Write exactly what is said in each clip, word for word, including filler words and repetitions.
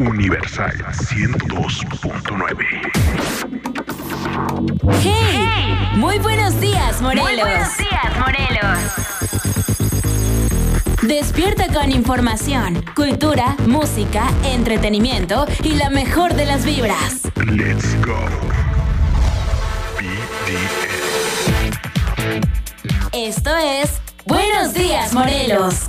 Universal ciento dos punto nueve. ¡Hey! Muy buenos días, Morelos. Muy buenos días, Morelos. Despierta con información, cultura, música, entretenimiento y la mejor de las vibras. Let's go. B D S. Esto es Buenos Días, Morelos.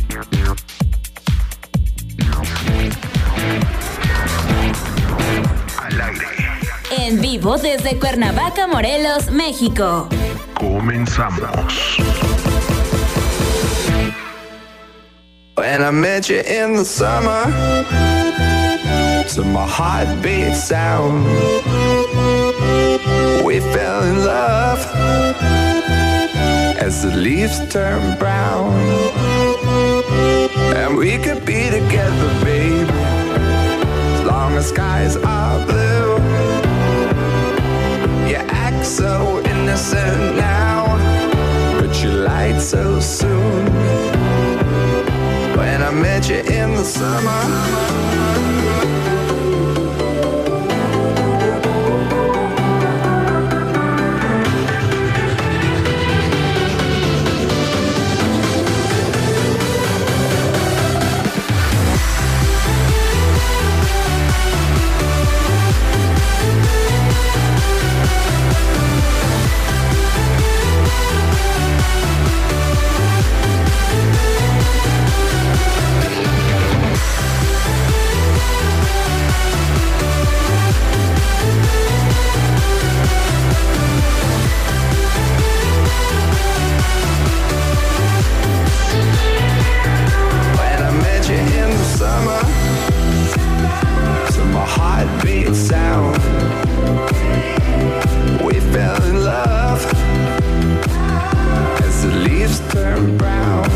Al aire. En vivo desde Cuernavaca, Morelos, México. Comenzamos. When I met you in the summer, to my heartbeat sound, we fell in love as the leaves turn brown, and we could be together, baby, as long as skies are blue. You act so innocent now, but you lied so soon. When I met you in the summer, heartbeat sound, we fell in love as the leaves turn brown,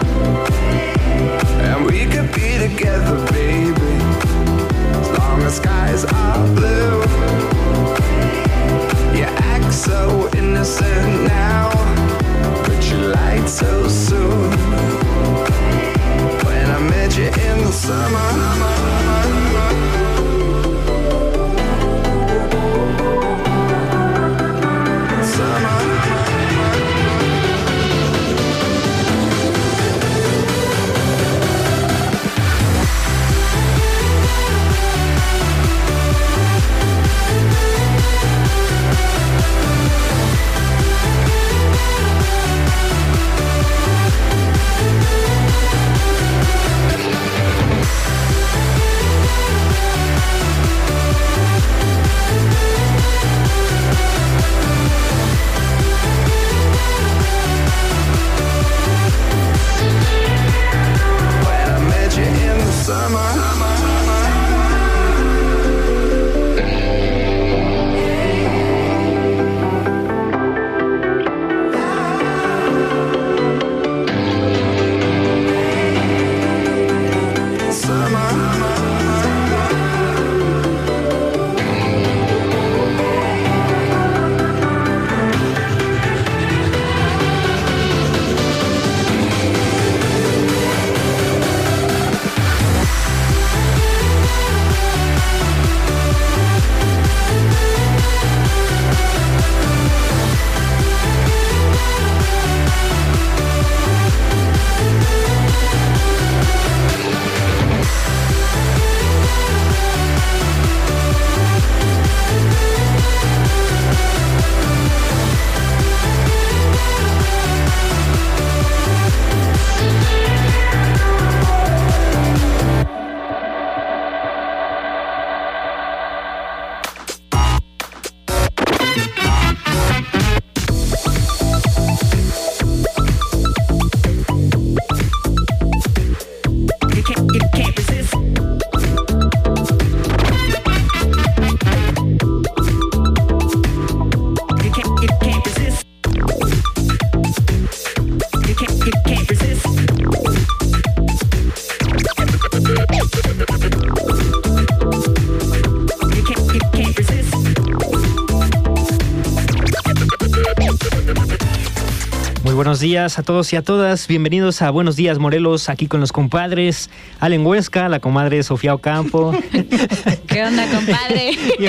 and we could be together, baby, as long as skies are blue. You act so innocent now, but you lied so soon. When I met you in the summer, Buenos días a todos y a todas. Bienvenidos a Buenos Días Morelos, aquí con los compadres Allen Huesca, la comadre Sofía Ocampo. ¿Qué onda, compadre?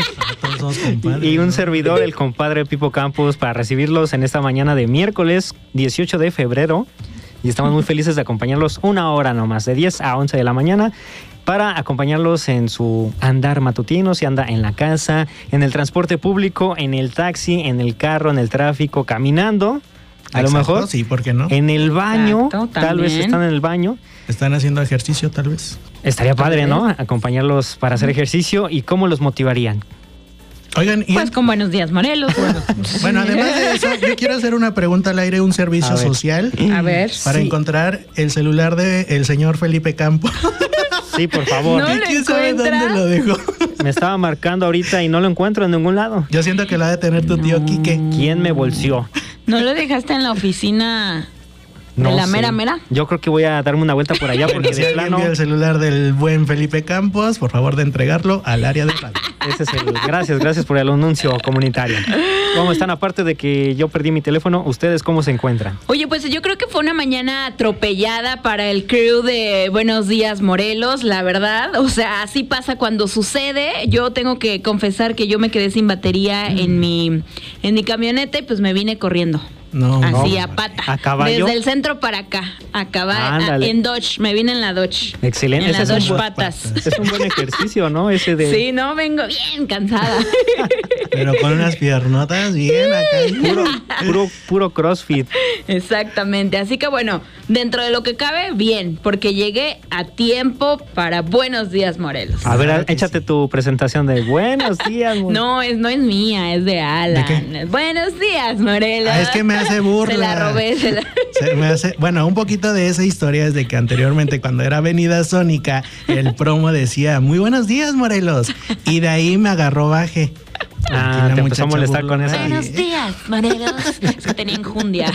y, todos compadres, y un ¿no? servidor, el compadre Pipo Campos, para recibirlos en esta mañana de miércoles dieciocho de febrero. Y estamos muy felices de acompañarlos una hora nomás, de diez a once de la mañana, para acompañarlos en su andar matutino, si anda en la casa, en el transporte público, en el taxi, en el carro, en el tráfico, caminando. A Exacto, lo mejor, sí, ¿por qué no? En el baño, Exacto, tal vez están en el baño. Están haciendo ejercicio, tal vez. Estaría padre, ¿no? Acompañarlos para hacer ejercicio. ¿Y cómo los motivarían? Oigan, y pues con Buenos Días Morelos. Bueno, bueno, además de eso, yo quiero hacer una pregunta al aire, un servicio a social. A ver. Para sí. encontrar el celular del señor Felipe Campos. Sí, por favor. No ¿Quién sabe dónde lo dejó? Me estaba marcando ahorita y no lo encuentro en ningún lado. Yo siento que lo ha de tener tu tío no. Quique. ¿Quién me bolsió? ¿No lo dejaste en la oficina de no la sé. mera mera? Yo creo que voy a darme una vuelta por allá porque si de alguien plano... vio el celular del buen Felipe Campos, por favor de entregarlo al área de radio. Ese es el... Gracias, gracias por el anuncio comunitario. ¿Cómo están? Aparte de que yo perdí mi teléfono, ¿ustedes cómo se encuentran? Oye, pues yo creo que fue una mañana atropellada para el crew de Buenos Días Morelos, la verdad. O sea, así pasa cuando sucede. Yo tengo que confesar que yo me quedé sin batería mm. en mi en mi camioneta y pues me vine corriendo. No, así no, a pata. ¿A caballo? Desde el centro para acá. A caballo. En Dodge. Me vine en la Dodge. Excelente. En las Dodge buen, patas. Es un buen ejercicio, ¿no? Ese de... Sí, no, vengo bien cansada. Pero con unas piernotas bien acá. Puro, puro, puro CrossFit. Exactamente. Así que bueno, dentro de lo que cabe, bien. Porque llegué a tiempo para Buenos Días Morelos. A ver, ah, échate sí. tu presentación de Buenos Días Morelos. No, es, no es mía, es de Alan. ¿De qué? Buenos Días, Morelos. Ah, es que me hace burla. Se la robé, se la... Se me hace, bueno, un poquito de esa historia es de que anteriormente cuando era Avenida Sónica, el promo decía, muy buenos días, Morelos. Y de ahí me agarró baje. Ah, te empezó a molestar con eso. Buenos días, Morelos. Es que tenía enjundia.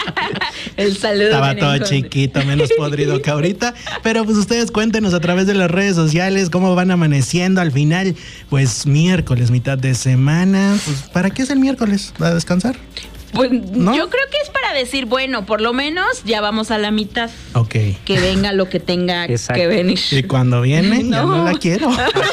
El saludo. Estaba todo enjundia. Chiquito, menos podrido que ahorita. Pero pues ustedes cuéntenos a través de las redes sociales cómo van amaneciendo al final. Pues miércoles, mitad de semana. Pues ¿para qué es el miércoles? ¿Para descansar? Pues ¿no? Yo creo que es para decir, bueno, por lo menos ya vamos a la mitad. Ok. Que venga lo que tenga Exacto. que venir. Y cuando viene, no. ya no la quiero.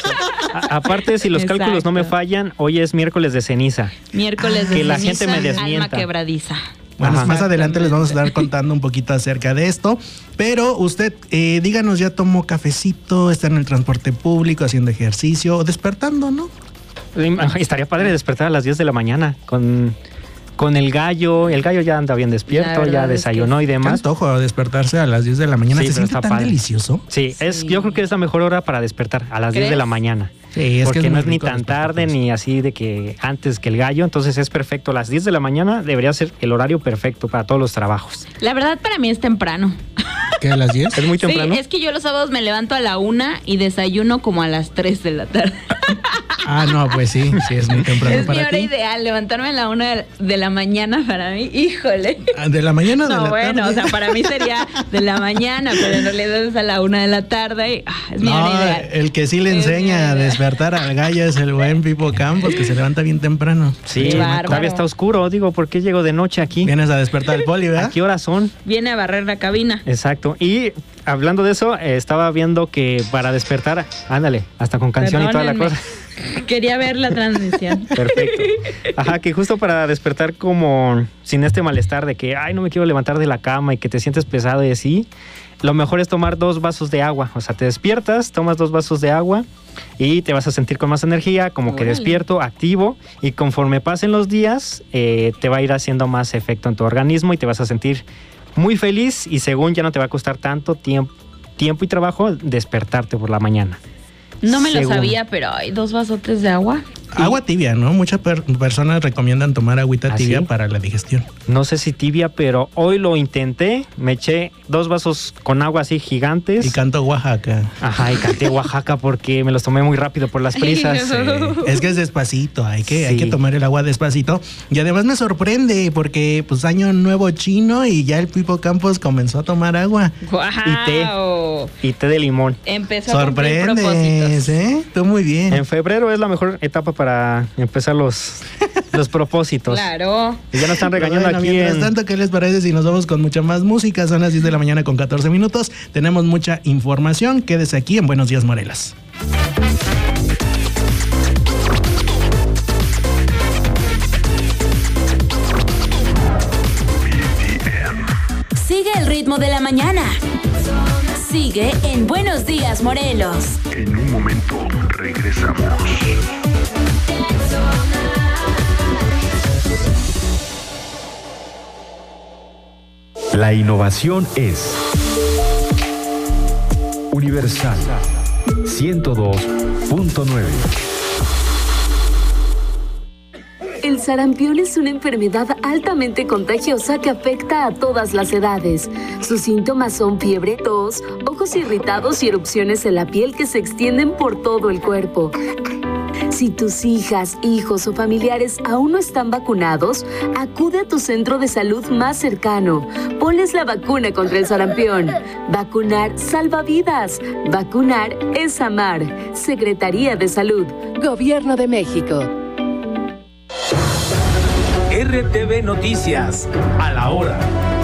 A, aparte, si los Exacto. cálculos no me fallan, hoy es miércoles de ceniza. Miércoles de que ceniza. la gente me desmienta. Alma quebradiza. Bueno, Ajá. más adelante les vamos a estar contando un poquito acerca de esto. Pero usted, eh, díganos, ¿ya tomó cafecito? ¿Está en el transporte público haciendo ejercicio o despertando, no? Estaría padre despertar a las diez de la mañana con... Con el gallo, el gallo ya anda bien despierto, ya desayunó y demás. Qué antojo despertarse a las diez de la mañana, sí, ¿se siente tan padre. Delicioso? Sí, sí, es, yo creo que es la mejor hora para despertar, a las ¿Crees? diez de la mañana. Sí, es porque que es no es ni tan tarde ni así de que antes que el gallo, entonces es perfecto. A las diez de la mañana debería ser el horario perfecto para todos los trabajos. La verdad para mí es temprano. ¿Qué, a las diez? ¿Es muy temprano? Sí, es que yo los sábados me levanto a la una y desayuno como a las tres de la tarde. Ah, no, pues sí, sí es muy temprano es para ti. Es mi hora ideal, levantarme a la una de la mañana para mí, híjole. ¿De la mañana o de no, la bueno, tarde? o sea, para mí sería de la mañana, pero en realidad es a la una de la tarde y ah, es mi no, hora ideal. El que sí le es enseña a despertar al gallo es el buen Pipo Campos, que se levanta bien temprano. Sí, todavía está oscuro, digo, ¿por qué llego de noche aquí? Vienes a despertar al poli, ¿verdad? ¿A qué horas son? Viene a barrer la cabina. Exacto, y hablando de eso, eh, estaba viendo que para despertar, ándale, hasta con canción Perdónenme. Y toda la cosa. Quería ver la transmisión. Perfecto. Ajá, que justo para despertar como sin este malestar de que, ay, no me quiero levantar de la cama y que te sientes pesado y así, lo mejor es tomar dos vasos de agua. O sea, te despiertas, tomas dos vasos de agua y te vas a sentir con más energía, como Órale. Que despierto, activo, y conforme pasen los días, eh, te va a ir haciendo más efecto en tu organismo y te vas a sentir muy feliz y según ya no te va a costar tanto tiempo, tiempo y trabajo despertarte por la mañana. No me Según. lo sabía, pero hay dos vasotes de agua. Agua tibia, ¿no? Muchas per- personas recomiendan tomar agüita ¿Ah, tibia sí? para la digestión. No sé si tibia, pero hoy lo intenté. Me eché dos vasos con agua así gigantes. Y canto Oaxaca. Ajá, y canté Oaxaca porque me los tomé muy rápido por las prisas. Sí. Es que es despacito, hay que, Sí. hay que tomar el agua despacito. Y además me sorprende porque pues año nuevo chino y ya el Pipo Campos comenzó a tomar agua. ¡Wow! Y té. Y té de limón. Empezó a cumplir propósitos. Sorprendes, ¿eh? Tú muy bien. En febrero es la mejor etapa para empezar los, los propósitos. Claro. Y ya nos están regañando Bueno, aquí mientras en... tanto, ¿qué les parece si nos vamos con mucha más música? Son las diez de la mañana con catorce minutos. Tenemos mucha información. Quédese aquí en Buenos Días, Morelos. Sigue el ritmo de la mañana. Sigue en Buenos Días, Morelos. En un momento regresamos. La innovación es Universal ciento dos punto nueve. El sarampión es una enfermedad altamente contagiosa que afecta a todas las edades. Sus síntomas son fiebre, tos, ojos irritados y erupciones en la piel que se extienden por todo el cuerpo. Si tus hijas, hijos o familiares aún no están vacunados, acude a tu centro de salud más cercano. Ponles la vacuna contra el sarampión. Vacunar salva vidas. Vacunar es amar. Secretaría de Salud. Gobierno de México. R T V Noticias, a la hora.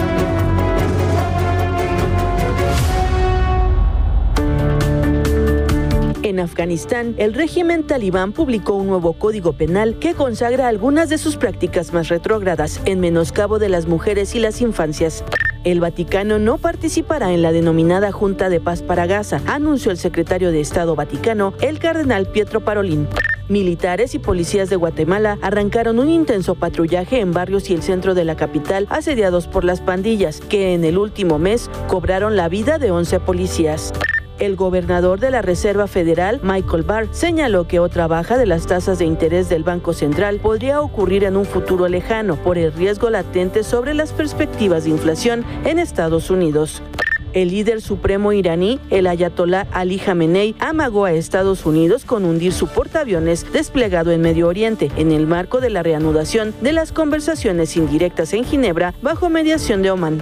En Afganistán, el régimen talibán publicó un nuevo código penal que consagra algunas de sus prácticas más retrógradas en menoscabo de las mujeres y las infancias. El Vaticano no participará en la denominada Junta de Paz para Gaza, anunció el secretario de Estado Vaticano, el cardenal Pietro Parolin. Militares y policías de Guatemala arrancaron un intenso patrullaje en barrios y el centro de la capital asediados por las pandillas, que en el último mes cobraron la vida de once policías. El gobernador de la Reserva Federal, Michael Barr, señaló que otra baja de las tasas de interés del Banco Central podría ocurrir en un futuro lejano por el riesgo latente sobre las perspectivas de inflación en Estados Unidos. El líder supremo iraní, el ayatolá Ali Jamenei, amagó a Estados Unidos con hundir su portaaviones desplegado en Medio Oriente en el marco de la reanudación de las conversaciones indirectas en Ginebra bajo mediación de Omán.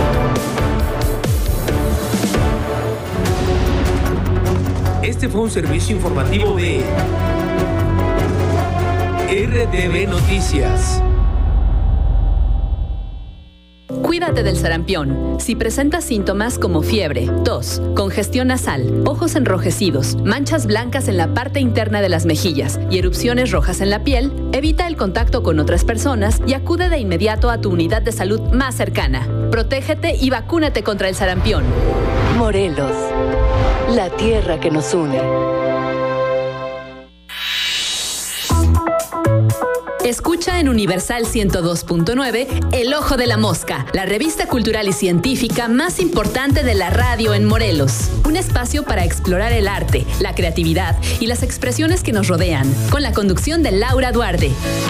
Este fue un servicio informativo de R T V Noticias. Cuídate del sarampión. Si presentas síntomas como fiebre, tos, congestión nasal, ojos enrojecidos, manchas blancas en la parte interna de las mejillas y erupciones rojas en la piel, evita el contacto con otras personas y acude de inmediato a tu unidad de salud más cercana. Protégete y vacúnate contra el sarampión. Morelos, la tierra que nos une. Escucha en Universal ciento dos punto nueve El Ojo de la Mosca, la revista cultural y científica más importante de la radio en Morelos. Un espacio para explorar el arte, la creatividad y las expresiones que nos rodean, con la conducción de Laura Duarte.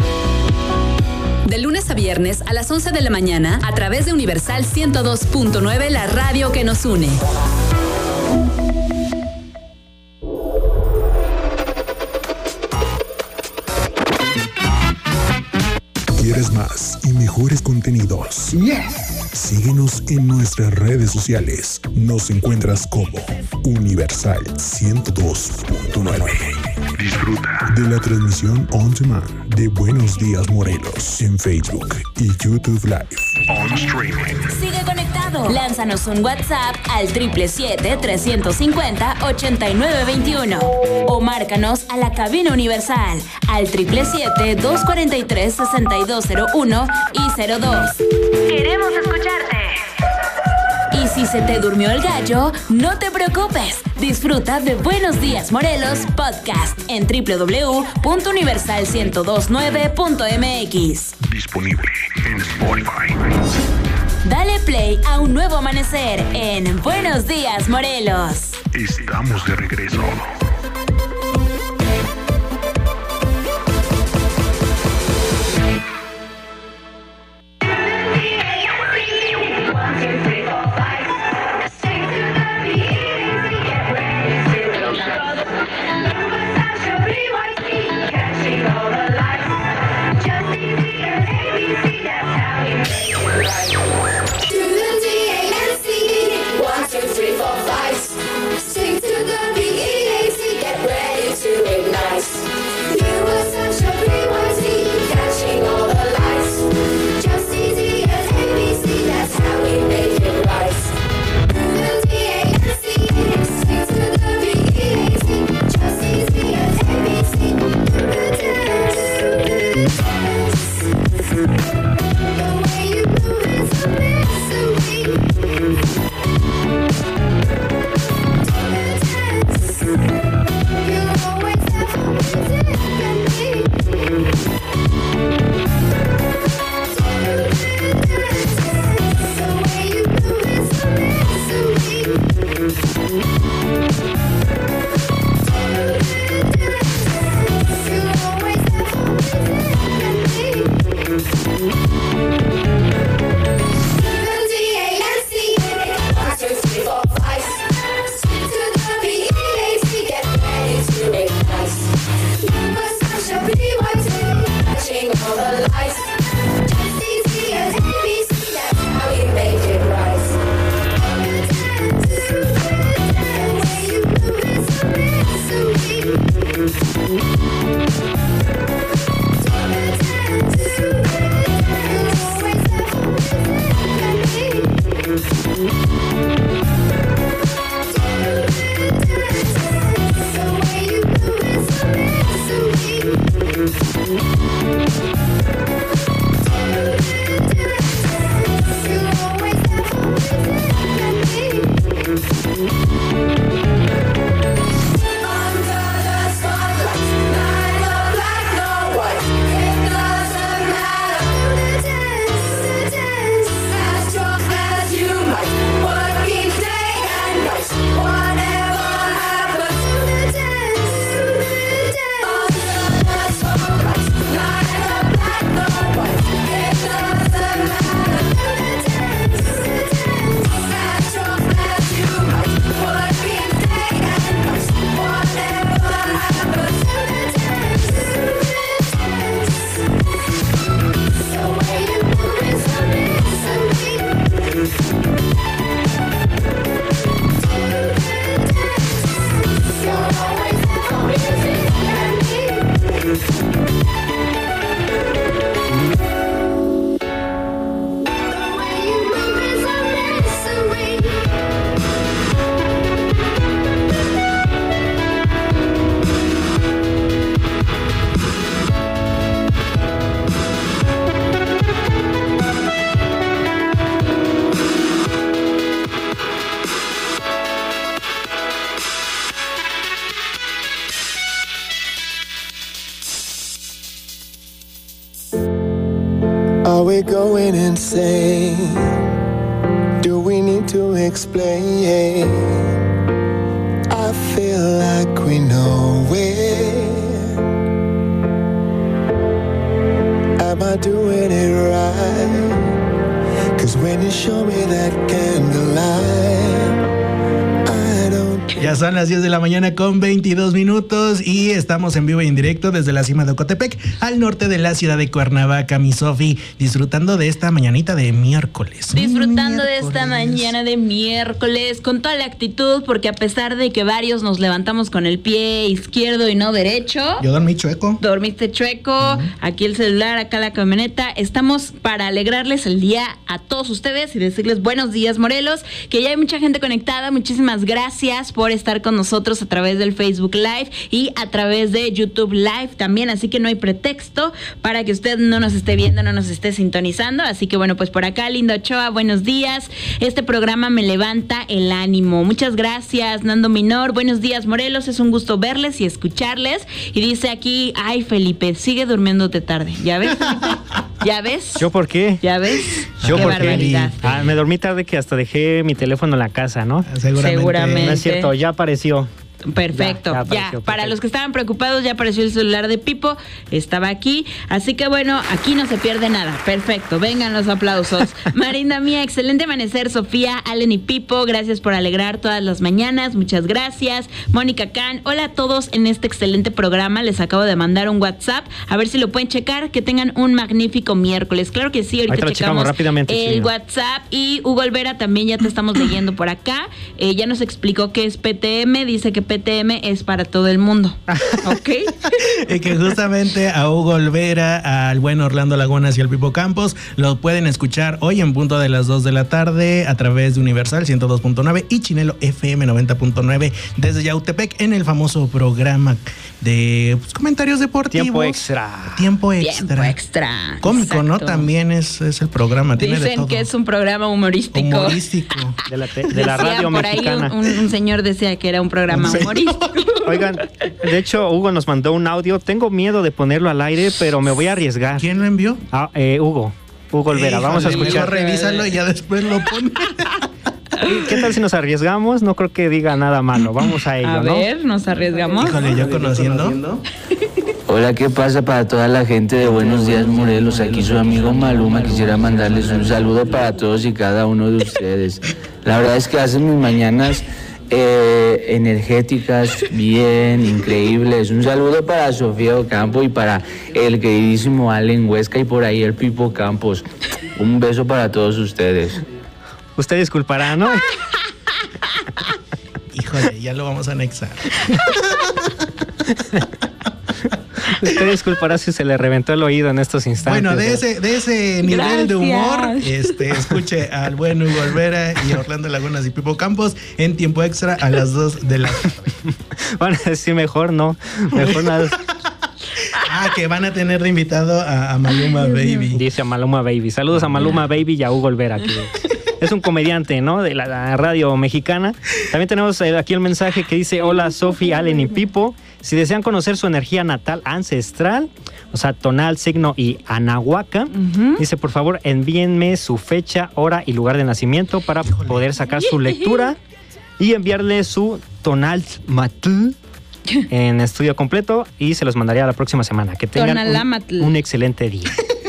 De lunes a viernes a las once de la mañana a través de Universal ciento dos punto nueve, la radio que nos une. ¿Quieres más y mejores contenidos? Yes. Síguenos en nuestras redes sociales. Nos encuentras como Universal ciento dos punto nueve. Disfruta de la transmisión on demand de Buenos Días Morelos en Facebook y YouTube Live. On streaming. Sigue conectado. Lánzanos un WhatsApp al siete siete siete, tres cinco cero, ocho nueve dos uno o márcanos a la cabina Universal al siete siete siete, dos cuatro tres, seis dos cero uno y cero dos. Queremos escucharte. Y si se te durmió el gallo, no te preocupes. Disfruta de Buenos Días Morelos Podcast en doble u doble u doble u punto universal ciento dos punto nueve punto m x. Disponible en Spotify. Dale play a un nuevo amanecer en Buenos Días Morelos. Estamos de regreso. One, two, three, four, five. Sing to the B E A C Are we going insane? Do we need to explain? I feel like we know it. Am I doing it right? 'Cause when you show me that candlelight, I don't. Ya son las diez de la mañana con veintidós minutos y estamos en vivo y en directo desde la cima de Ocotepec, al norte de la ciudad de Cuernavaca, mi Sofi, disfrutando de esta mañanita de miércoles. Disfrutando miércoles. de esta mañana de miércoles con toda la actitud, porque a pesar de que varios nos levantamos con el pie izquierdo y no derecho. Yo dormí chueco. Dormiste chueco, uh-huh. Aquí el celular, acá la camioneta. Estamos para alegrarles el día a todos ustedes y decirles buenos días, Morelos, que ya hay mucha gente conectada. Muchísimas gracias por estar con nosotros a través del Facebook Live y a través de YouTube Live también, así que no hay pretexto para que usted no nos esté viendo, no nos esté sintonizando. Así que bueno, pues por acá, Linda Ochoa, buenos días. Este programa me levanta el ánimo. Muchas gracias, Nando Minor. Buenos días, Morelos. Es un gusto verles y escucharles. Y dice aquí, ay, Felipe, sigue durmiéndote tarde. ¿Ya ves, Felipe? ¿Ya ves? ¿Yo por qué? ¿Ya ves? Yo qué por barbaridad. qué. Ah, me dormí tarde que hasta dejé mi teléfono en la casa, ¿no? Seguramente. Seguramente. No es cierto, ya apareció. Perfecto, ya, ya, apareció, ya. Perfecto. Para los que estaban preocupados, ya apareció el celular de Pipo, estaba aquí, así que bueno, aquí no se pierde nada. Perfecto, vengan los aplausos. Marinda mía, excelente amanecer, Sofía, Allen y Pipo, gracias por alegrar todas las mañanas, muchas gracias. Mónica Can, hola a todos en este excelente programa, les acabo de mandar un WhatsApp, a ver si lo pueden checar, que tengan un magnífico miércoles. Claro que sí, ahorita checamos, checamos rápidamente, el sí. WhatsApp. Y Hugo Olvera también ya te estamos leyendo por acá, eh, ya nos explicó qué es P T M, dice que P P T M es para todo el mundo. ¿Ok? Y que justamente a Hugo Olvera, al buen Orlando Lagunas y al Pipo Campos lo pueden escuchar hoy en punto de las dos de la tarde a través de Universal ciento dos punto nueve y Chinelo F M noventa punto nueve desde Yautepec en el famoso programa de pues, comentarios deportivos. Tiempo extra. Tiempo extra. Tiempo extra. Cómico, Exacto. ¿no? También es, es el programa. Tiene de Dicen todo. que es un programa humorístico. Humorístico. De la, te- de la Decía radio por mexicana. ahí un, un, un señor decía que era un programa Un señor. humorístico. Oigan, de hecho, Hugo nos mandó un audio. Tengo miedo de ponerlo al aire, pero me voy a arriesgar. ¿Quién lo envió? Ah, eh, Hugo. Hugo Olvera. Vamos a Híjole, escuchar. mejor revísalo y ya después lo pone. ¿Qué tal si nos arriesgamos? No creo que diga nada malo. Vamos a ello, A ¿no? ver, nos arriesgamos. Híjole, yo conociendo. Hola, ¿qué pasa para toda la gente de Buenos Días Morelos? Aquí su amigo Maluma. Quisiera mandarles un saludo para todos y cada uno de ustedes. La verdad es que hacen mis mañanas eh, energéticas, bien, increíbles. Un saludo para Sofía Ocampo y para el queridísimo Allen Huesca y por ahí el Pipo Campos. Un beso para todos ustedes. Usted disculpará, ¿no? Híjole, ya lo vamos a anexar. Usted disculpará si se le reventó el oído en estos instantes. Bueno, de ese, de ese nivel Gracias. de humor, este, escuche al buen Hugo Olvera y Orlando Lagunas y Pipo Campos en tiempo extra a las dos de la tarde. Van a decir mejor no. Mejor nada. Ah, que van a tener de invitado a, a Maluma Baby. Dice a Maluma Baby. Saludos a Maluma Baby y a Hugo Olvera, que es un comediante, ¿no? De la, la radio mexicana. También tenemos eh, aquí el mensaje que dice: hola Sofi, Allen y Pipo. Si desean conocer su energía natal ancestral, o sea, tonal, signo y anahuaca, uh-huh. dice, por favor, envíenme su fecha, hora y lugar de nacimiento para Híjole. poder sacar su lectura y enviarle su tonal matl en estudio completo y se los mandaría la próxima semana. Que tengan un, un excelente día.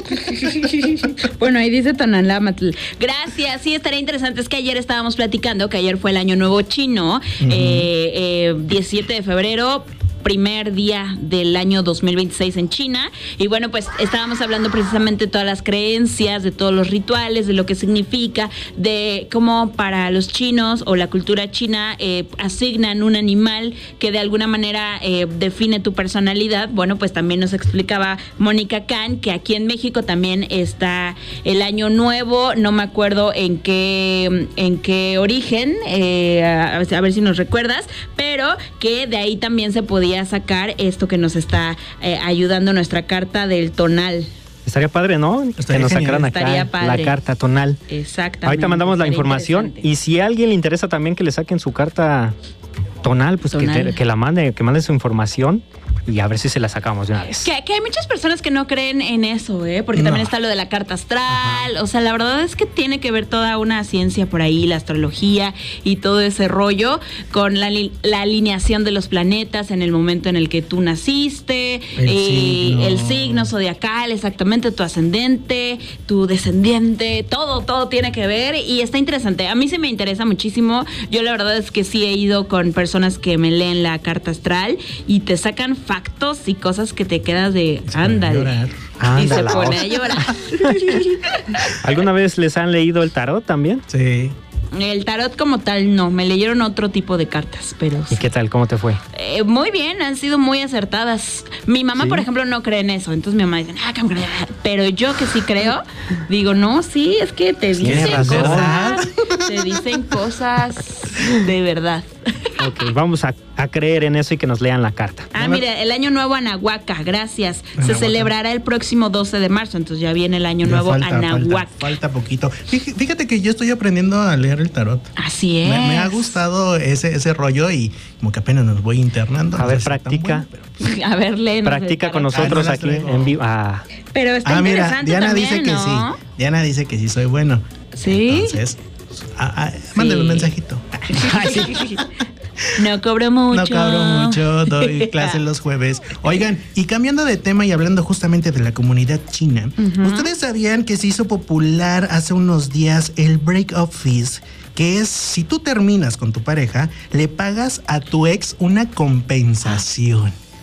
Bueno, ahí dice Tonalamatl. Gracias, sí, estaría interesante. Es que ayer estábamos platicando que ayer fue el Año Nuevo Chino, uh-huh. eh, eh, diecisiete de febrero, primer día del año dos mil veintiséis en China. Y bueno, pues estábamos hablando precisamente de todas las creencias, de todos los rituales, de lo que significa, de cómo para los chinos o la cultura china eh, asignan un animal que de alguna manera eh, define tu personalidad. Bueno, pues también nos explicaba Mónica Khan que aquí en México también está el Año Nuevo, no me acuerdo en qué, en qué origen, eh, a, a ver si nos recuerdas, pero que de ahí también se podía sacar esto que nos está eh, ayudando nuestra carta del tonal. Estaría padre, ¿no? Estaría que nos sacaran Estaría acá padre. la carta tonal. Exactamente. Ahorita mandamos la información y si a alguien le interesa también que le saquen su carta tonal, pues tonal. Que, te, que la mande, que mande su información y a ver si se la sacamos de una vez. Que, que hay muchas personas que no creen en eso, ¿eh? Porque no. también está lo de la carta astral. Ajá. O sea, la verdad es que tiene que ver toda una ciencia por ahí, la astrología y todo ese rollo con la, la alineación de los planetas en el momento en el que tú naciste, el, y signo. el signo zodiacal, exactamente, tu ascendente, tu descendiente, todo, todo tiene que ver y está interesante. A mí sí me interesa muchísimo. Yo la verdad es que sí he ido con personas que me leen la carta astral y te sacan factos y cosas que te quedas de ándale. Y se pone a llorar. ¿Alguna vez les han leído el tarot también? Sí. El tarot como tal no, me leyeron otro tipo de cartas, pero... ¿Y qué tal? ¿Cómo te fue? Eh, muy bien, han sido muy acertadas. Mi mamá, ¿sí? por ejemplo, no cree en eso, entonces mi mamá dice, ah, pero yo que sí creo, digo, no, sí, es que te dicen cosas, te dicen cosas de verdad. Ok, vamos a, a creer en eso y que nos lean la carta. Ah, mira, el Año Nuevo Anahuaca, gracias. Anahuaca. Se celebrará el próximo doce de marzo, entonces ya viene el Año ya Nuevo falta, Anahuaca. Falta, falta poquito. Fíjate que yo estoy aprendiendo a leer el tarot. Así es. Me, me ha gustado ese, ese rollo y como que apenas nos voy internando. A no ver, practica. Bueno, pero... A ver, léenos. Practica con nosotros ah, no aquí en vivo. Ah. Pero está ah, interesante mira, Diana también, dice que ¿no? sí. Diana dice que sí soy bueno. ¿Sí? Entonces, ah, ah, mándale sí. un mensajito. No cobro mucho. No cobro mucho, doy clases los jueves. Oigan, y cambiando de tema y hablando justamente de la comunidad china, uh-huh. ¿ustedes sabían que se hizo popular hace unos días el break-up fees? Que es, si tú terminas con tu pareja, le pagas a tu ex una compensación.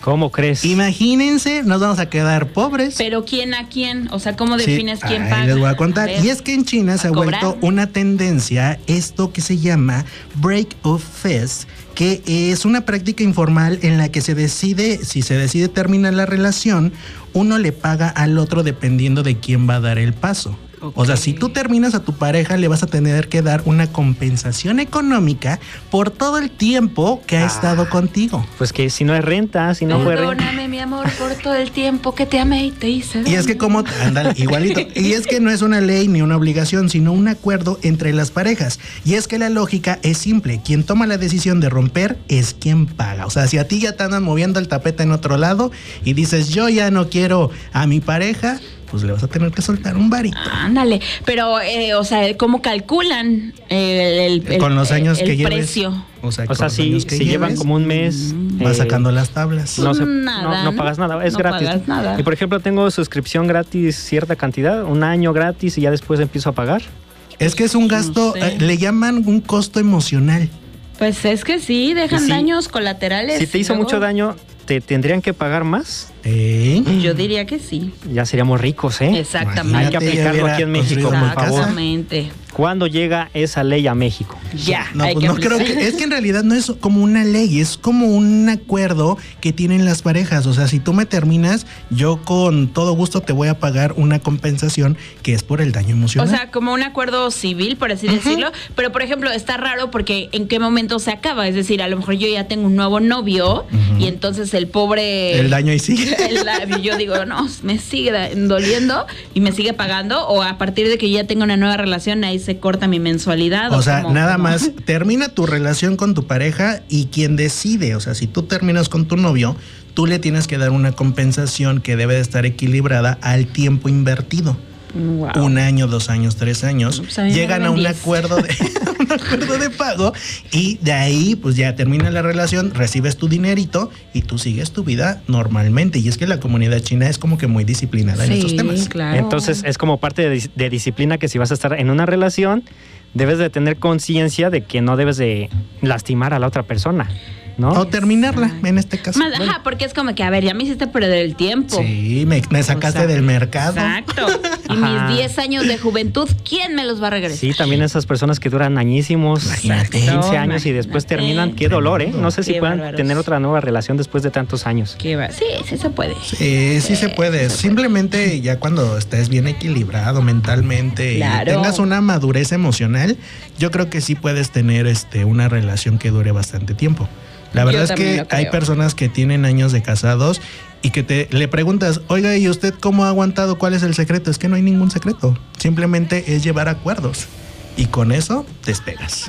¿Cómo crees? Imagínense, nos vamos a quedar pobres. Pero ¿quién a quién? O sea, ¿cómo defines sí, quién ahí paga? les voy a contar. A y es que en China se ha cobrar. vuelto una tendencia esto que se llama break of fast, que es una práctica informal en la que se decide, si se decide terminar la relación, uno le paga al otro dependiendo de quién va a dar el paso. Okay. O sea, si tú terminas a tu pareja, le vas a tener que dar una compensación económica por todo el tiempo que ha ah, estado contigo. Pues que si no es renta, si no fue renta. Perdóname, mi amor, por todo el tiempo que te amé y te hice daño. Y es que como, ándale, igualito. Y es que no es una ley ni una obligación, sino un acuerdo entre las parejas. Y es que la lógica es simple. Quien toma la decisión de romper es quien paga. O sea, si a ti ya te andan moviendo el tapete en otro lado y dices, yo ya no quiero a mi pareja, pues le vas a tener que soltar un varito. Ándale, pero, eh, o sea, ¿cómo calculan el, el, el con los años el, que el lleves? precio? O sea, o sea si, si lleves, llevan como un mes... Mm, vas eh, sacando las tablas. No, se, nada, no, no pagas nada, es no gratis. Pagas nada. Y por ejemplo, tengo suscripción gratis cierta cantidad, un año gratis y ya después empiezo a pagar. Es que es un gasto, no sé. eh, le llaman un costo emocional. Pues es que sí, dejan sí, daños colaterales. Si te hizo luego... mucho daño, ¿te tendrían que pagar más? ¿Eh? Yo diría que sí. Ya seríamos ricos, ¿eh? Exactamente. Hay que aplicarlo aquí en México, por favor. Exactamente. ¿Cuándo llega esa ley a México? Ya. No, pues no creo que, es que en realidad no es como una ley, es como un acuerdo que tienen las parejas. O sea, si tú me terminas, yo con todo gusto te voy a pagar una compensación que es por el daño emocional. O sea, como un acuerdo civil, por así uh-huh. decirlo. Pero, por ejemplo, está raro porque ¿en qué momento se acaba? Es decir, a lo mejor yo ya tengo un nuevo novio uh-huh. y entonces el pobre... El daño ahí sigue. El, yo digo, no, me sigue doliendo y me sigue pagando. O a partir de que ya tengo una nueva relación, ahí se corta mi mensualidad. O, o sea, como, nada como... más termina tu relación con tu pareja y quien decide, o sea, si tú terminas con tu novio, tú le tienes que dar una compensación que debe de estar equilibrada al tiempo invertido. Wow. Un año, dos años, tres años, pues llegan a un acuerdo de un acuerdo de pago y de ahí pues ya termina la relación, recibes tu dinerito y tú sigues tu vida normalmente. Y es que la comunidad china es como que muy disciplinada sí, en estos temas. Claro. Entonces es como parte de, de disciplina que si vas a estar en una relación debes de tener conciencia de que no debes de lastimar a la otra persona, ¿no? O terminarla, en este caso. Más, bueno. Ajá, porque es como que, a ver, ya me hiciste perder el tiempo. Sí, me, me sacaste o sea, del mercado. Exacto. Y ajá. mis diez años de juventud, ¿quién me los va a regresar? Sí, también esas personas que duran añísimos, imagínate, quince años imagínate. Y después terminan. Qué dolor, ¿eh? No sé si puedan bárbaros. Tener otra nueva relación después de tantos años. Qué bar- sí, sí se puede. Sí, sí se puede. Simplemente ya cuando estés bien equilibrado mentalmente claro. y tengas una madurez emocional, yo creo que sí puedes tener este una relación que dure bastante tiempo. La verdad Yo es que hay personas que tienen años de casados y que te le preguntas, oiga, ¿y usted cómo ha aguantado? ¿Cuál es el secreto? Es que no hay ningún secreto. Simplemente es llevar acuerdos. Y con eso despegas.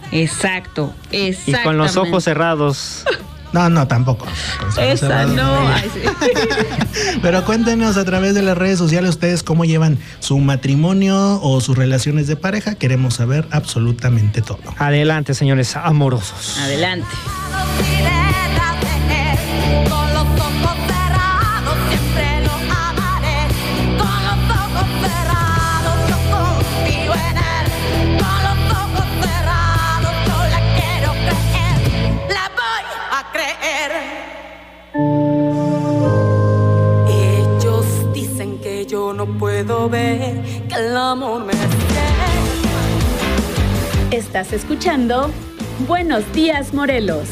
Exacto, exactamente. Y con los ojos cerrados. No, no, tampoco. Esa no. Ay, sí. Pero cuéntenos a través de las redes sociales ustedes cómo llevan su matrimonio o sus relaciones de pareja. Queremos saber absolutamente todo. Adelante, señores amorosos. Adelante. Ellos dicen que yo no puedo ver que el amor me ciega. Estás escuchando Buenos Días, Morelos.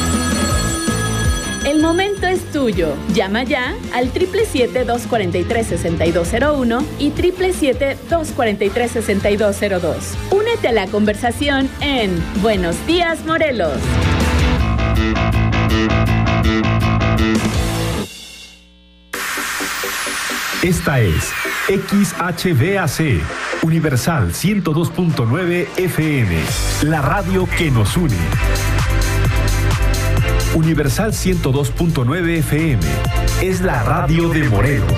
El momento es tuyo. Llama ya al siete siete siete, dos cuatro tres, seis dos cero uno y siete siete siete, dos cuatro tres, seis dos cero dos. Únete a la conversación en Buenos Días, Morelos. Esta es X H B A C, Universal ciento dos punto nueve F M, la radio que nos une. Universal ciento dos punto nueve F M, es la radio de Morelos.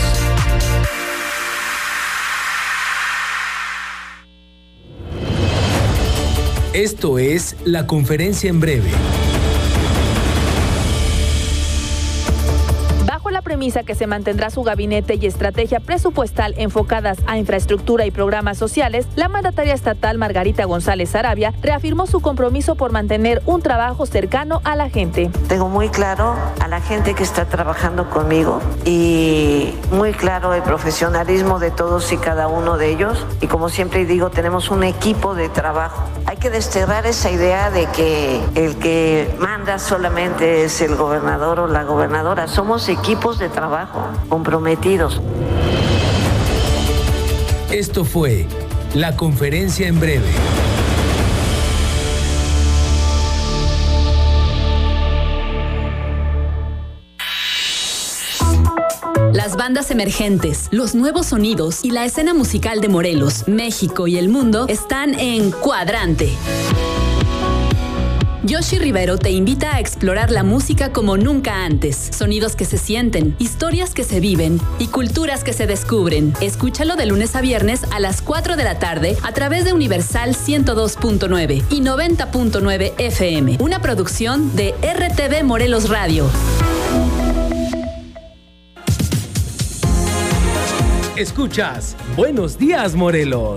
Esto es La Conferencia en Breve. premisa que se mantendrá su gabinete y estrategia presupuestal enfocadas a infraestructura y programas sociales, la mandataria estatal Margarita González Sarabia reafirmó su compromiso por mantener un trabajo cercano a la gente. Tengo muy claro a la gente que está trabajando conmigo y muy claro el profesionalismo de todos y cada uno de ellos. Y como siempre digo, tenemos un equipo de trabajo. Hay que desterrar esa idea de que el que manda solamente es el gobernador o la gobernadora. Somos equipos de trabajo comprometidos. Esto fue la conferencia en breve. Las bandas emergentes, los nuevos sonidos y la escena musical de Morelos, México y el mundo están en Cuadrante. Yoshi Rivero te invita a explorar la música como nunca antes. Sonidos que se sienten, historias que se viven y culturas que se descubren. Escúchalo de lunes a viernes a las cuatro de la tarde a través de Universal ciento dos punto nueve y noventa punto nueve F M. Una producción de R T V Morelos Radio. Escuchas Buenos Días, Morelos.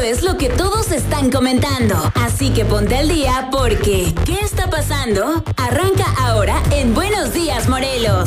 es lo que todos están comentando. Así que ponte al día porque ¿qué está pasando? Arranca ahora en Buenos Días, Morelos.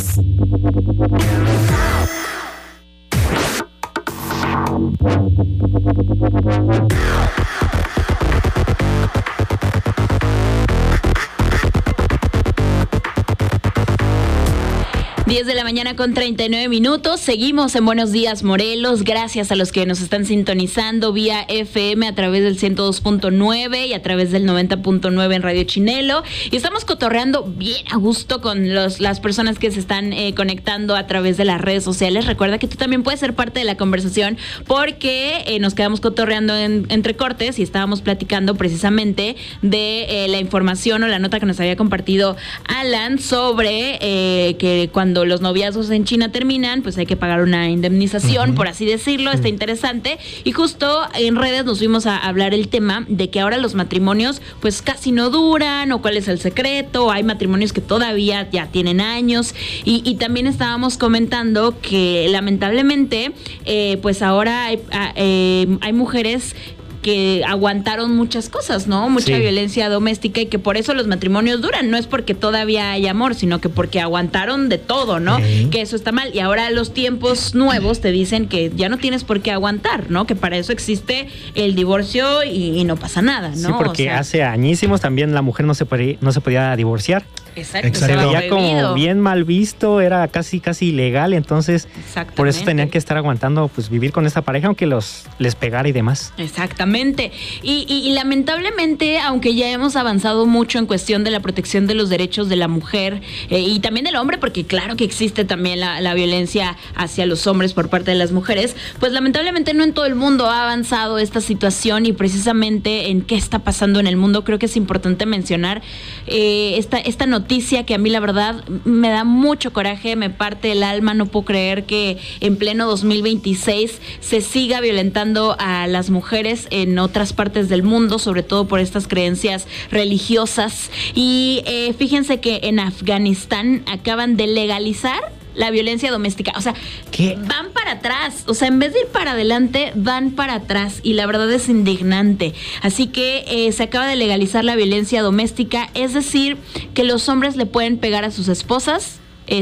diez de la mañana con treinta y nueve minutos. Seguimos en Buenos Días, Morelos. Gracias a los que nos están sintonizando vía F M a través del ciento dos punto nueve y a través del noventa punto nueve en Radio Chinelo. Y estamos cotorreando bien a gusto con los, las personas que se están eh, conectando a través de las redes sociales. Recuerda que tú también puedes ser parte de la conversación porque eh, nos quedamos cotorreando en, entre cortes y estábamos platicando precisamente de eh, la información o la nota que nos había compartido Alan sobre eh, que cuando los noviazgos en China terminan, pues hay que pagar una indemnización, uh-huh. por así decirlo. Está interesante. Y justo en redes nos fuimos a hablar el tema de que ahora los matrimonios pues casi no duran, o cuál es el secreto. Hay matrimonios que todavía ya tienen años. Y, y también estábamos comentando que lamentablemente eh, pues ahora hay, eh, hay mujeres que aguantaron muchas cosas, ¿no? Mucha sí. violencia doméstica, y que por eso los matrimonios duran. No es porque todavía hay amor, sino que porque aguantaron de todo, ¿no? Sí. Que eso está mal. Y ahora los tiempos nuevos te dicen que ya no tienes por qué aguantar, ¿no? Que para eso existe el divorcio y, y no pasa nada, ¿no? Sí, porque o sea, hace añísimos también la mujer no se podía, no se podía divorciar. Exacto. Se veía como bien mal visto, era casi casi ilegal, entonces por eso tenían que estar aguantando, pues vivir con esta pareja aunque los les pegara y demás. Exactamente. Y, y, y lamentablemente, aunque ya hemos avanzado mucho en cuestión de la protección de los derechos de la mujer eh, y también del hombre, porque claro que existe también la, la violencia hacia los hombres por parte de las mujeres, pues lamentablemente no en todo el mundo ha avanzado esta situación, y precisamente en qué está pasando en el mundo creo que es importante mencionar eh, esta, esta noticia noticia que a mí la verdad me da mucho coraje, me parte el alma. No puedo creer que en pleno dos mil veintiséis se siga violentando a las mujeres en otras partes del mundo, sobre todo por estas creencias religiosas. Y eh, fíjense que en Afganistán acaban de legalizar la violencia doméstica. O sea, ¿qué? Van para atrás. O sea, en vez de ir para adelante, van para atrás. Y la verdad es indignante. Así que eh, se acaba de legalizar la violencia doméstica. Es decir, que los hombres le pueden pegar a sus esposas.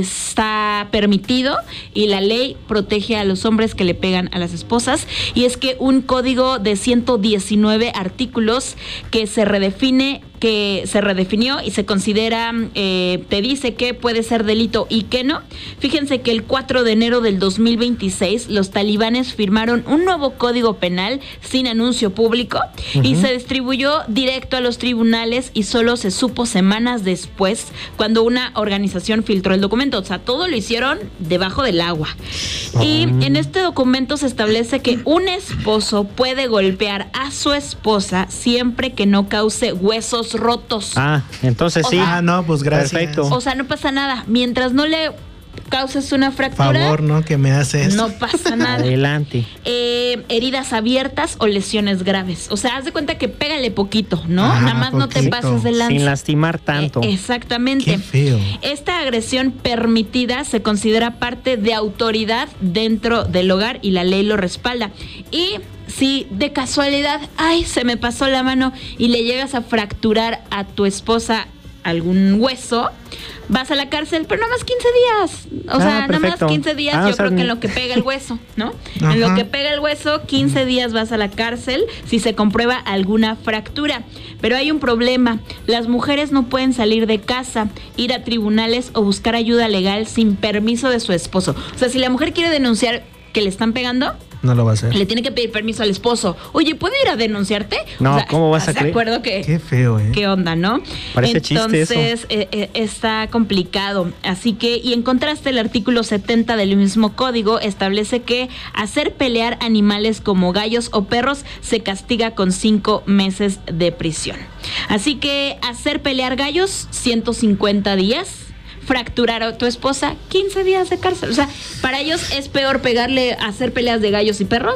Está permitido, y la ley protege a los hombres que le pegan a las esposas. Y es que un código de ciento diecinueve artículos que se redefine que se redefinió y se considera, eh, te dice que puede ser delito y que no. Fíjense que el cuatro de enero del dos mil veintiséis los talibanes firmaron un nuevo código penal sin anuncio público, uh-huh. y se distribuyó directo a los tribunales, y solo se supo semanas después cuando una organización filtró el documento. O sea, todo lo hicieron debajo del agua. Uh-huh. Y en este documento se establece que un esposo puede golpear a su esposa siempre que no cause huesos rotos. Ah, entonces o sí. Sea, ah, no, pues gracias. Perfecto. O sea, no pasa nada. Mientras no le causes una fractura. Favor, ¿no? Que me haces. No pasa nada. Adelante. Eh, heridas abiertas o lesiones graves. O sea, haz de cuenta que pégale poquito, ¿no? Ah, Nada más poquito. No te pases de lanza. Sin lastimar tanto. Eh, exactamente. Qué feo. Esta agresión permitida se considera parte de autoridad dentro del hogar y la ley lo respalda. Y si de casualidad, ay, se me pasó la mano y le llegas a fracturar a tu esposa algún hueso, vas a la cárcel, pero nada más quince días. O ah, sea, perfecto. nada más quince días, ah, yo o sea, creo que en lo que pega el hueso, ¿no? Ajá. En lo que pega el hueso, quince días vas a la cárcel si se comprueba alguna fractura. Pero hay un problema. Las mujeres no pueden salir de casa, ir a tribunales o buscar ayuda legal sin permiso de su esposo. O sea, si la mujer quiere denunciar que le están pegando, no lo va a hacer. Le tiene que pedir permiso al esposo. Oye, ¿puedo ir a denunciarte? No, o sea, ¿cómo vas a creer? ¿De acuerdo que qué feo, ¿eh? ¿Qué onda, no? Parece chiste eso. Entonces, eh, eh, está complicado. Así que, y en contraste, el artículo setenta del mismo código establece que hacer pelear animales como gallos o perros se castiga con cinco meses de prisión. Así que hacer pelear gallos, ciento cincuenta días. Fracturar a tu esposa, quince días de cárcel. O sea, para ellos es peor pegarle a hacer peleas de gallos y perros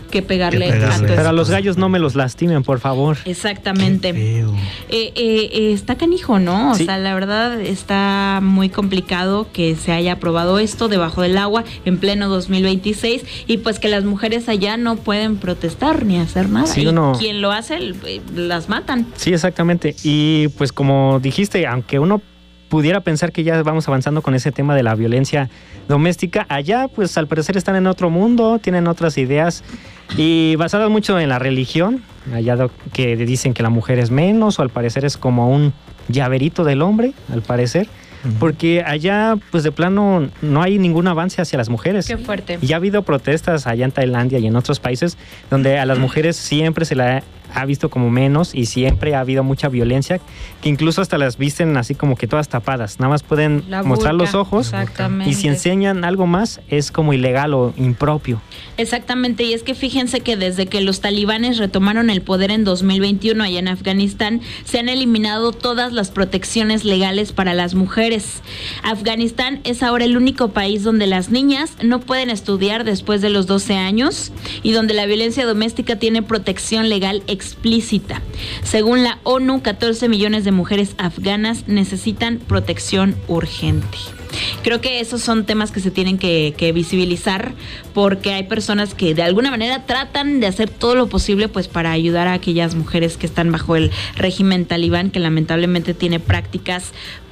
que pegarle, que pegarle. a tu esposa. Pero a los gallos no me los lastimen, por favor. Exactamente. Eh, eh, eh, está canijo, ¿no? O sí. sea, la verdad está muy complicado que se haya aprobado esto debajo del agua en pleno dos mil veintiséis y pues que las mujeres allá no pueden protestar ni hacer nada. Sí, y uno... quien lo hace, las matan. Sí, exactamente. Y pues como dijiste, aunque uno pudiera pensar que ya vamos avanzando con ese tema de la violencia doméstica, allá pues al parecer están en otro mundo, tienen otras ideas y basadas mucho en la religión, allá do, que dicen que la mujer es menos o al parecer es como un llaverito del hombre, al parecer. Porque allá, pues de plano, no hay ningún avance hacia las mujeres. Qué fuerte. Y ha habido protestas allá en Tailandia y en otros países donde a las mujeres siempre se la ha visto como menos y siempre ha habido mucha violencia, que incluso hasta las visten así como que todas tapadas. Nada más pueden la mostrar burka, los ojos. exactamente. Y si enseñan algo más, es como ilegal o impropio. Exactamente, y es que fíjense que desde que los talibanes retomaron el poder en dos mil veintiuno allá en Afganistán, se han eliminado todas las protecciones legales para las mujeres. Afganistán es ahora el único país donde las niñas no pueden estudiar después de los doce años y donde la violencia doméstica tiene protección legal explícita. Según la ONU, catorce millones de mujeres afganas necesitan protección urgente. Creo que esos son temas que se tienen que, que visibilizar porque hay personas que de alguna manera tratan de hacer todo lo posible pues para ayudar a aquellas mujeres que están bajo el régimen talibán, que lamentablemente tiene prácticas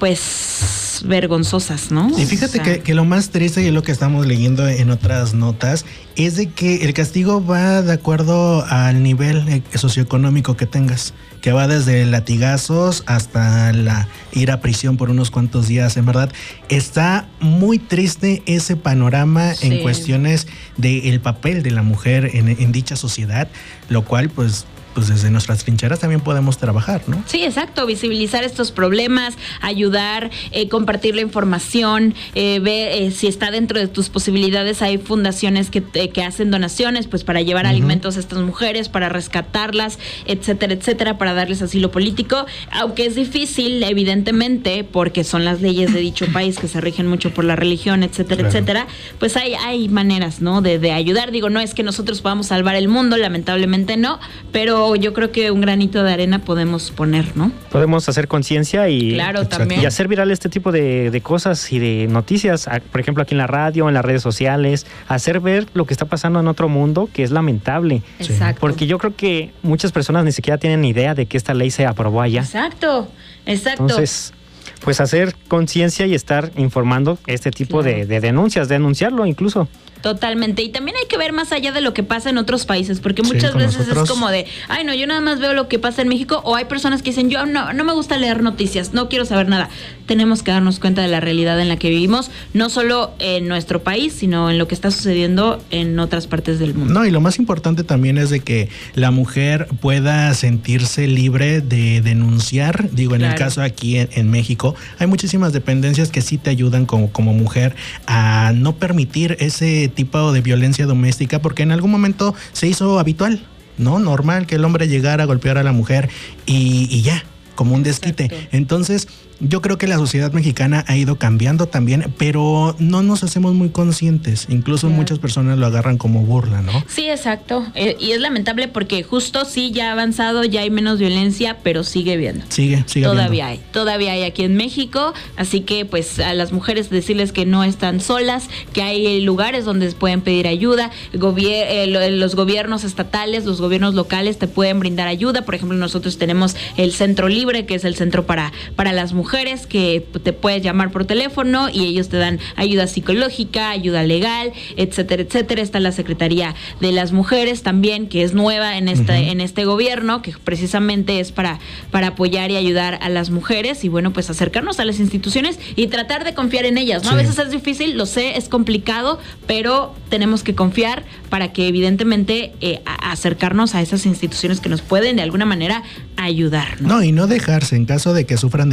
pues vergonzosas, ¿no? Y fíjate o sea, que, que lo más triste y es lo que estamos leyendo en otras notas es de que el castigo va de acuerdo al nivel socioeconómico que tengas, que va desde latigazos hasta la ir a prisión por unos cuantos días. En verdad, está muy triste ese panorama sí. en cuestiones del papel de la mujer en, en dicha sociedad, lo cual pues... pues desde nuestras trincheras también podemos trabajar, ¿no? Sí, exacto, visibilizar estos problemas, ayudar, eh, compartir la información, eh, ver eh, si está dentro de tus posibilidades. Hay fundaciones que, eh, que hacen donaciones pues para llevar uh-huh. alimentos a estas mujeres, para rescatarlas, etcétera, etcétera, para darles asilo político, aunque es difícil, evidentemente, porque son las leyes de dicho país que se rigen mucho por la religión, etcétera, claro. etcétera, pues hay, hay maneras, ¿no? De, de ayudar. Digo, no es que nosotros podamos salvar el mundo, lamentablemente no, pero yo creo que un granito de arena podemos poner, ¿no? Podemos hacer conciencia y, claro, también. y hacer viral este tipo de, de cosas y de noticias, por ejemplo aquí en la radio, en las redes sociales, hacer ver lo que está pasando en otro mundo, que es lamentable. Exacto. Porque yo creo que muchas personas ni siquiera tienen idea de que esta ley se aprobó allá. Exacto, exacto. Entonces, pues hacer conciencia y estar informando este tipo claro. de, de denuncias, denunciarlo incluso. Totalmente, y también hay que ver más allá de lo que pasa en otros países, porque muchas sí, veces nosotros. Es como de, ay no, yo nada más veo lo que pasa en México, o hay personas que dicen, yo no, no me gusta leer noticias, no quiero saber nada. Tenemos que darnos cuenta de la realidad en la que vivimos, no solo en nuestro país, sino en lo que está sucediendo en otras partes del mundo. No, y lo más importante también es de que la mujer pueda sentirse libre de denunciar. Digo, en claro. el caso aquí en, en México, hay muchísimas dependencias que sí te ayudan como, como mujer a no permitir ese tipo de violencia doméstica, porque en algún momento se hizo habitual, ¿no? Normal que el hombre llegara a golpear a la mujer y, y ya, como un desquite. Exacto. Entonces, yo creo que la sociedad mexicana ha ido cambiando también, pero no nos hacemos muy conscientes. Incluso yeah. muchas personas lo agarran como burla, ¿no? Sí, exacto. Eh, y es lamentable porque justo sí ya ha avanzado, ya hay menos violencia, pero sigue viendo. Sigue, sigue Todavía habiendo. hay. Todavía hay aquí en México. Así que pues a las mujeres decirles que no están solas, que hay lugares donde pueden pedir ayuda. Gobier- eh, los gobiernos estatales, los gobiernos locales te pueden brindar ayuda. Por ejemplo, nosotros tenemos el Centro Libre, que es el centro para, para las mujeres. mujeres que te puedes llamar por teléfono y ellos te dan ayuda psicológica, ayuda legal, etcétera, etcétera. Está la Secretaría de las Mujeres también, que es nueva en este, uh-huh. en este gobierno, que precisamente es para, para apoyar y ayudar a las mujeres y bueno, pues acercarnos a las instituciones y tratar de confiar en ellas, ¿no? Sí. A veces es difícil, lo sé, es complicado, pero tenemos que confiar para que evidentemente eh, a, acercarnos a esas instituciones que nos pueden de alguna manera ayudar, ¿no? No, y no dejarse en caso de que sufran de violencia,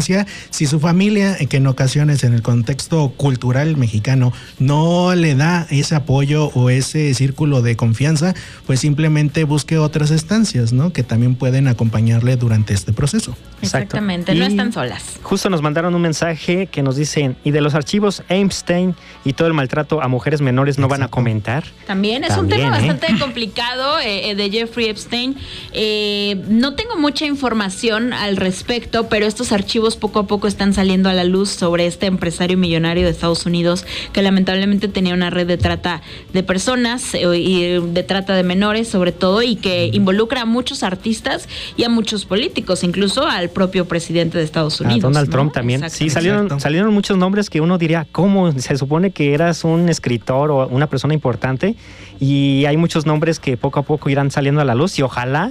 infancia, si su familia, que en ocasiones en el contexto cultural mexicano no le da ese apoyo o ese círculo de confianza, pues simplemente busque otras estancias, ¿no? Que también pueden acompañarle durante este proceso. Exactamente, Exacto. no Y están solas. Justo nos mandaron un mensaje que nos dicen, y de los archivos Epstein y todo el maltrato a mujeres menores no Exacto. van a comentar. También es También, un tema ¿eh? bastante complicado eh, de Jeffrey Epstein. Eh, no tengo mucha información al respecto, pero estos archivos poco a poco están saliendo a la luz sobre este empresario millonario de Estados Unidos que lamentablemente tenía una red de trata de personas eh, y de trata de menores sobre todo, y que involucra a muchos artistas y a muchos políticos, incluso al propio presidente de Estados Unidos. A Donald ¿no? Trump también. Exacto. Sí, salieron, salieron muchos nombres que uno diría, ¿cómo? Se supone que eras un escritor o una persona importante, y hay muchos nombres que poco a poco irán saliendo a la luz, y ojalá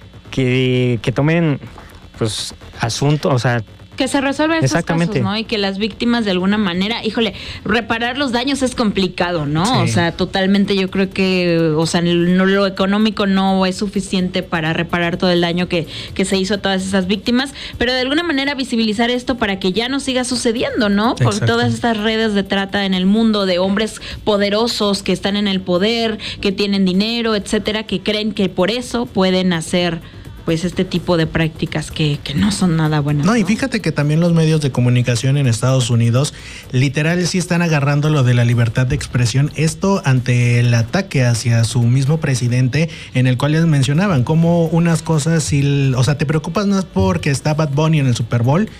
que, que tomen pues asunto, o sea, que se resuelvan estos casos, ¿no? Y que las víctimas de alguna manera, híjole, reparar los daños es complicado, ¿no? Sí. O sea, totalmente yo creo que, o sea, no, lo económico no es suficiente para reparar todo el daño que, que se hizo a todas esas víctimas, pero de alguna manera visibilizar esto para que ya no siga sucediendo, ¿no? Por Exacto. todas estas redes de trata en el mundo, de hombres poderosos que están en el poder, que tienen dinero, etcétera, que creen que por eso pueden hacer pues este tipo de prácticas que, que no son nada buenas. No, ¿no? Y fíjate que también los medios de comunicación en Estados Unidos literal sí están agarrando lo de la libertad de expresión, esto ante el ataque hacia su mismo presidente, en el cual les mencionaban como unas cosas, si, o sea, te preocupas más porque está Bad Bunny en el Super Bowl,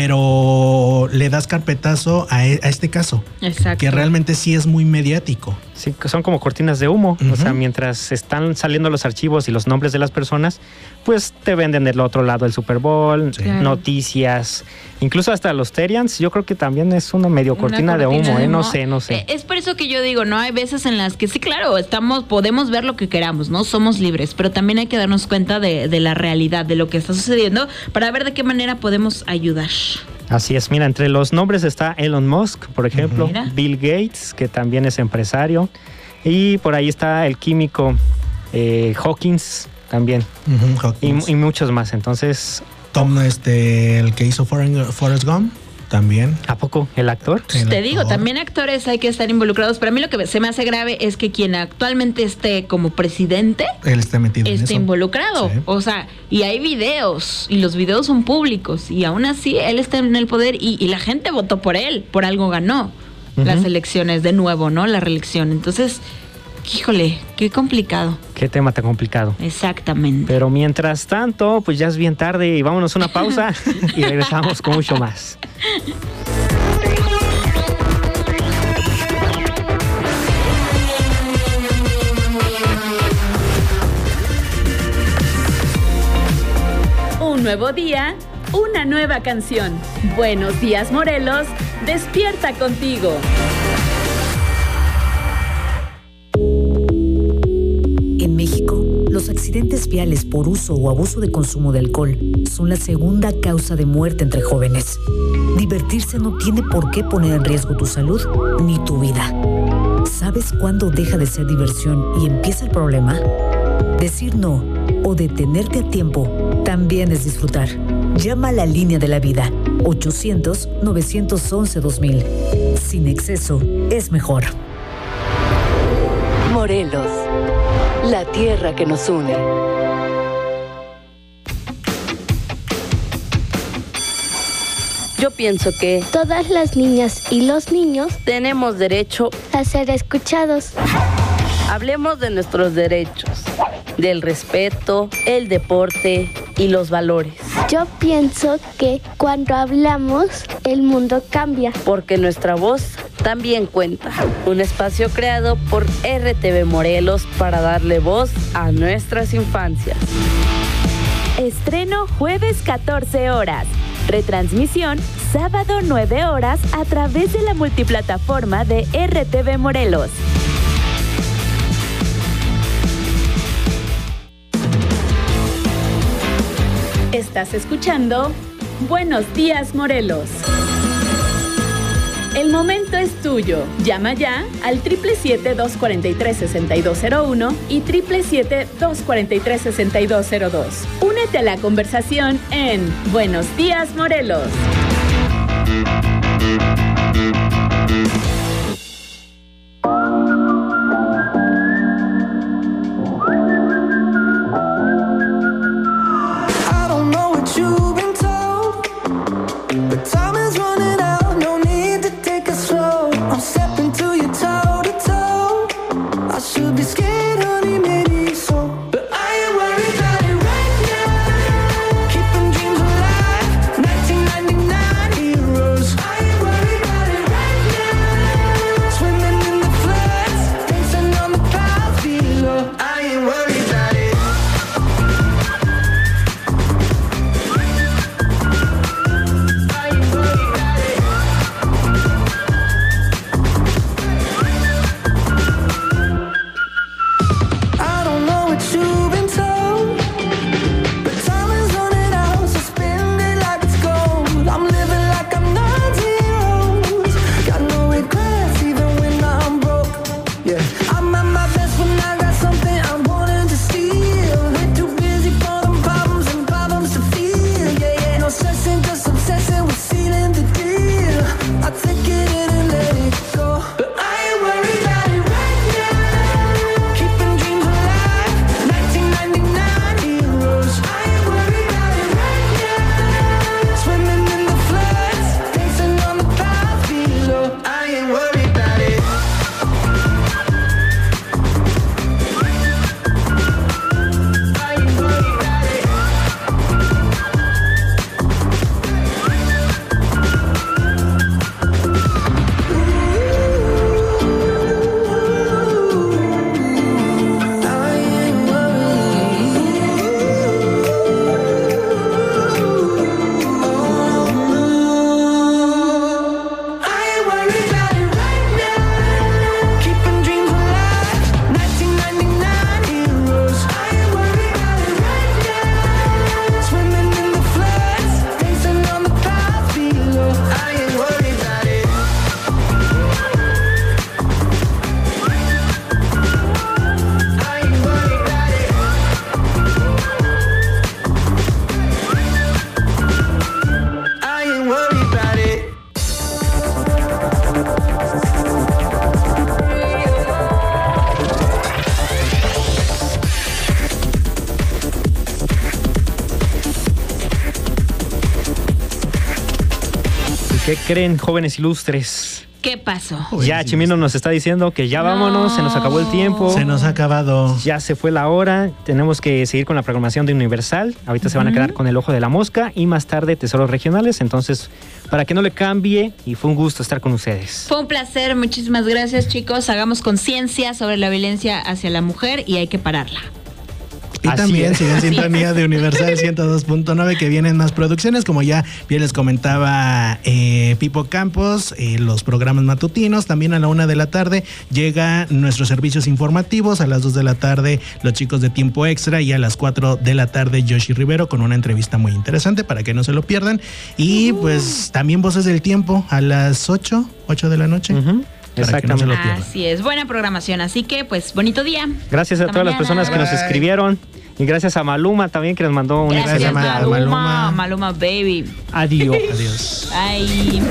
pero le das carpetazo a, e, a este caso. Exacto. Que realmente sí es muy mediático. Sí, son como cortinas de humo. Uh-huh. O sea, mientras están saliendo los archivos y los nombres de las personas, pues te venden del otro lado el Super Bowl, sí. noticias, incluso hasta los Terians. Yo creo que también es una medio cortina, una cortina de humo, de humo. ¿eh? No sé, no sé. Eh, es por eso que yo digo, ¿no? Hay veces en las que sí, claro, estamos, podemos ver lo que queramos, ¿no? Somos libres, pero también hay que darnos cuenta de, de la realidad, de lo que está sucediendo, para ver de qué manera podemos ayudar. Así es, mira, entre los nombres está Elon Musk, por ejemplo, mira. Bill Gates, que también es empresario, y por ahí está el químico eh, Hawkins también, uh-huh, Hawkins. Y, y muchos más. Entonces, Tom, este, el que hizo Forrest Gump. También. ¿A poco? ¿El actor? Pues te digo, también actores hay que estar involucrados. Para mí lo que se me hace grave es que quien actualmente esté como presidente él esté metido esté en eso. involucrado. Sí. O sea, y hay videos, y los videos son públicos, y aún así él está en el poder, y, y la gente votó por él, por algo ganó uh-huh. las elecciones de nuevo, ¿no? La reelección. Entonces, híjole, qué complicado. Qué tema tan complicado. Exactamente. Pero mientras tanto, pues ya es bien tarde y vámonos a una pausa y regresamos con mucho más. Un nuevo día, una nueva canción. Buenos días, Morelos. Despierta contigo. En México, los accidentes viales por uso o abuso de consumo de alcohol son la segunda causa de muerte entre jóvenes. Divertirse no tiene por qué poner en riesgo tu salud ni tu vida. ¿Sabes cuándo deja de ser diversión y empieza el problema? Decir no o detenerte a tiempo también es disfrutar. Llama a la línea de la vida, ochocientos, novecientos once, dos mil. Sin exceso, es mejor. Morelos, la tierra que nos une. Yo pienso que todas las niñas y los niños tenemos derecho a ser escuchados. Hablemos de nuestros derechos, del respeto, el deporte y los valores. Yo pienso que cuando hablamos, el mundo cambia. Porque nuestra voz también cuenta. Un espacio creado por R T V Morelos para darle voz a nuestras infancias. Estreno jueves catorce horas. Retransmisión sábado nueve horas a través de la multiplataforma de R T V Morelos. Estás escuchando Buenos Días, Morelos. El momento es tuyo. Llama ya al siete siete siete, dos cuatro tres, seis dos cero uno y siete siete siete, dos cuatro tres, seis dos cero dos. Únete a la conversación en Buenos Días, Morelos. ¿Qué creen, jóvenes ilustres? ¿Qué pasó? Ya Chimino nos está diciendo que ya vámonos, no. se nos acabó el tiempo. Se nos ha acabado. Ya se fue la hora, tenemos que seguir con la programación de Universal. Ahorita uh-huh. se van a quedar con El Ojo de la Mosca y más tarde Tesoros Regionales. Entonces, para que no le cambie, y fue un gusto estar con ustedes. Fue un placer, muchísimas gracias, chicos. Hagamos conciencia sobre la violencia hacia la mujer y hay que pararla. Y Así también sigan en sintonía de Universal ciento dos punto nueve, que vienen más producciones, como ya bien les comentaba eh, Pipo Campos, eh, los programas matutinos. También a la una de la tarde llega nuestros servicios informativos, a las dos de la tarde los chicos de Tiempo Extra, y a las cuatro de la tarde Yoshi Rivero con una entrevista muy interesante para que no se lo pierdan. Y uh-huh. pues también Voces del Tiempo a las ocho, ocho de la noche. Uh-huh. Exactamente. No así es, buena programación, así que pues bonito día. Gracias a Hasta todas mañana. las personas que Bye. nos escribieron, y gracias a Maluma también, que nos mandó un gracias, gracias Maluma, Maluma, Maluma baby. Adiós. Adiós. Bye.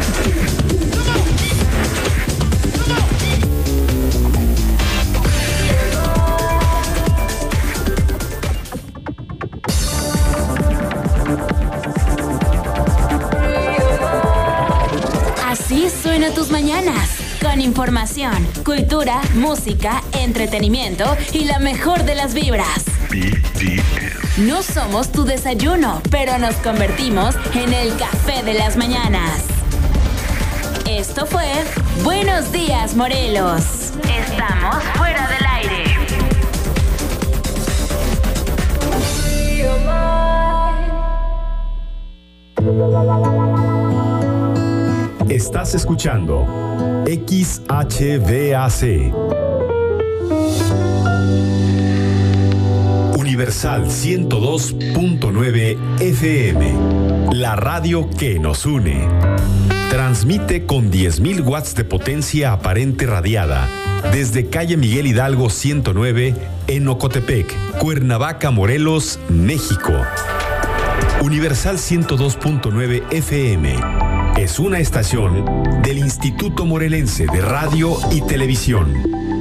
Así suena tus mañanas, con información, cultura, música, entretenimiento y la mejor de las vibras. B D M. No somos tu desayuno, pero nos convertimos en el café de las mañanas. Esto fue Buenos Días, Morelos. Estamos fuera del aire. Estás escuchando X H V A C Universal ciento dos punto nueve F M, la radio que nos une. Transmite con diez mil watts de potencia aparente radiada desde calle Miguel Hidalgo ciento nueve en Ocotepec, Cuernavaca, Morelos, México. Universal ciento dos punto nueve F M. es una estación del Instituto Morelense de Radio y Televisión.